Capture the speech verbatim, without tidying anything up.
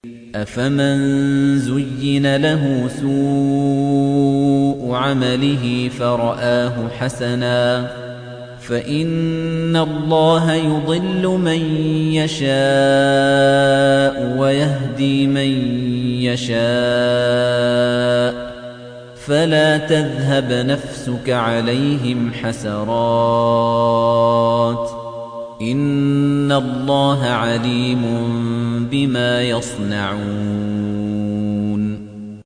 أَفَمَن زُيِّنَ لَهُ سُوءُ عَمَلِهِ فَرَآهُ حَسَنًا فَإِنَّ اللَّهَ يُضِلُّ مَن يَشَاءُ وَيَهْدِي مَن يَشَاءُ فَلَا تَذْهَبْ نَفْسُكَ عَلَيْهِمْ حَسَرَاتٍ إِنَّ اللَّهَ عَلِيمٌ بِمَا يَصْنَعُونَ